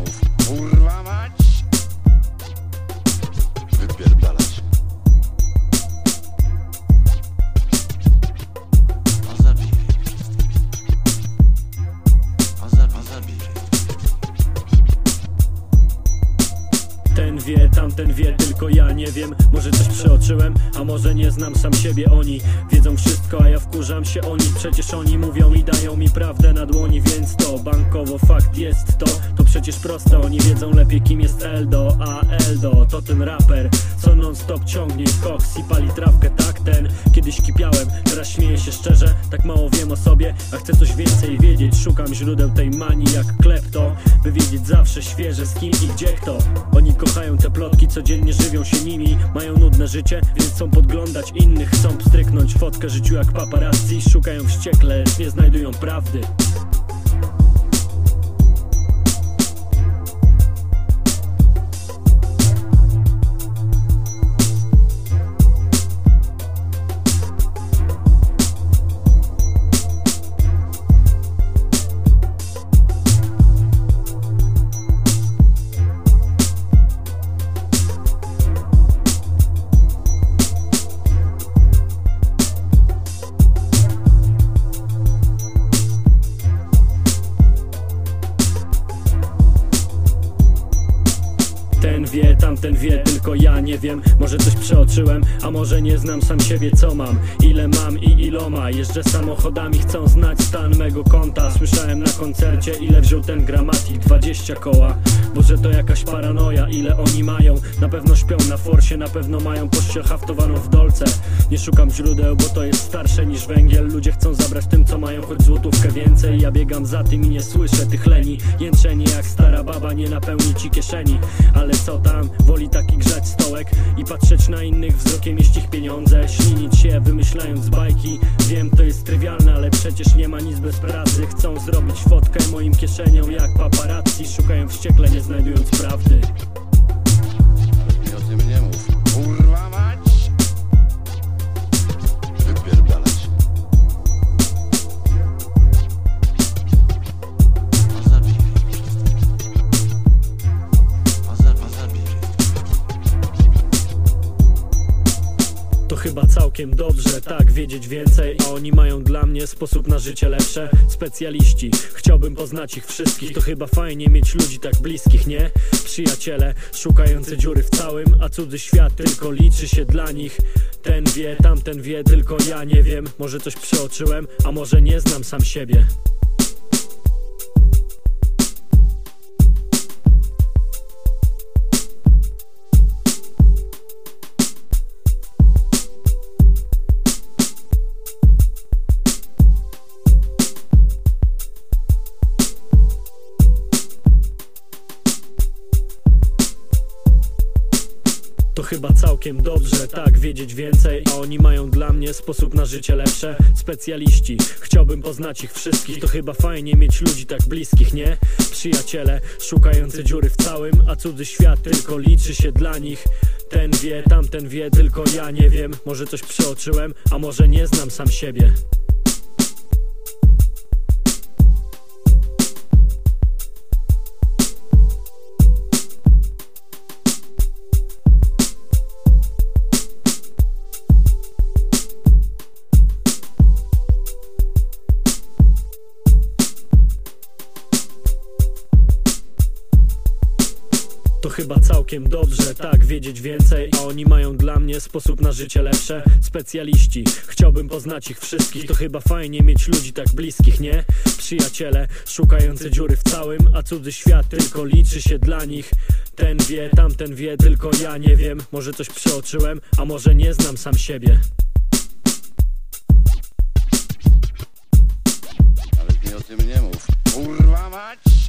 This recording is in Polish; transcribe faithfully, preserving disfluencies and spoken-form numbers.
mów, kurwa mać. Wypierdalać. A zabij. A zabij, a zabij. Ten wie, tamten wie, tylko ja nie wiem. Może coś przeoczyłem, a może nie znam sam siebie. Oni wiedzą wszystko, a ja wkurzam się o nich. Przecież oni mówią i dają mi prawdę na dłoni. Więc to bankowo fakt jest to. To przecież proste, oni wiedzą lepiej kim jest Eldo. A Eldo to ten raper, co non stop ciągnie koks i pali trawkę. Tak ten, kiedyś kipiałem, teraz śmieję się szczerze. Tak mało wiem o sobie, a chcę coś więcej wiedzieć. Szukam źródeł tej manii jak klepto, by wiedzieć zawsze świeże z kim i gdzie kto. Oni kochają te plotki, codziennie żywią się nimi. Mają nudne życie, więc chcą podglądać innych. Chcą pstryknąć fotkę życiu jak paparazzi. Szukają wściekle, lecz nie znajdują prawdy. Ten wie, tamten wie, tylko ja nie wiem. Może coś przeoczyłem, a może nie znam sam siebie. Co mam, ile mam i iloma. Jeżdżę samochodami, chcą znać stan mego konta. Słyszałem na koncercie, ile wziął ten gramatik, dwadzieścia koła. Boże, to jakaś paranoja, ile oni mają. Na pewno śpią na forsie, na pewno mają pościel haftowaną w dolce. Nie szukam źródeł, bo to jest starsze niż węgiel. Ludzie chcą zabrać tym, co mają, choć złotówkę więcej. Ja biegam za tym i nie słyszę tych leni. Jęczenie jak stara baba, nie napełni ci kieszeni. Ale co tam, woli taki grzać stołek i patrzeć na innych wzrokiem, jeść ich pieniądze. Ślinić się, wymyślając bajki. Wiem, to jest trywialne, ale przecież nie ma nic bez pracy. Chcą zrobić fotkę moim kieszenią jak paparazzi. Szukają wściekle, nie znajdując prawdy. Ale mi o tym nie mów, kurwa mać. Wypierdalać. A zabij. A zabij, a zabij. To chyba całkiem dobrze, tak, wiedzieć więcej. A oni mają dla mnie sposób na życie lepsze. Specjaliści, chciałbym poznać ich wszystkich. To chyba fajnie mieć ludzi tak bliskich, nie? Przyjaciele, szukający dziury w całym, a cudzy świat tylko liczy się dla nich. Ten wie, tamten wie, tylko ja nie wiem. Może coś przeoczyłem, a może nie znam sam siebie. To chyba całkiem dobrze, tak, wiedzieć więcej. A oni mają dla mnie sposób na życie lepsze. Specjaliści, chciałbym poznać ich wszystkich. To chyba fajnie mieć ludzi tak bliskich, nie? Przyjaciele, szukający dziury w całym, a cudzy świat tylko liczy się dla nich. Ten wie, tamten wie, tylko ja nie wiem. Może coś przeoczyłem, a może nie znam sam siebie. To chyba całkiem dobrze, tak, wiedzieć więcej. A oni mają dla mnie sposób na życie lepsze. Specjaliści, chciałbym poznać ich wszystkich. To chyba fajnie mieć ludzi tak bliskich, nie? Przyjaciele, szukający dziury w całym, a cudzy świat tylko liczy się dla nich. Ten wie, tamten wie, tylko ja nie wiem. Może coś przeoczyłem, a może nie znam sam siebie. Ale mi o tym nie mów, kurwa mać.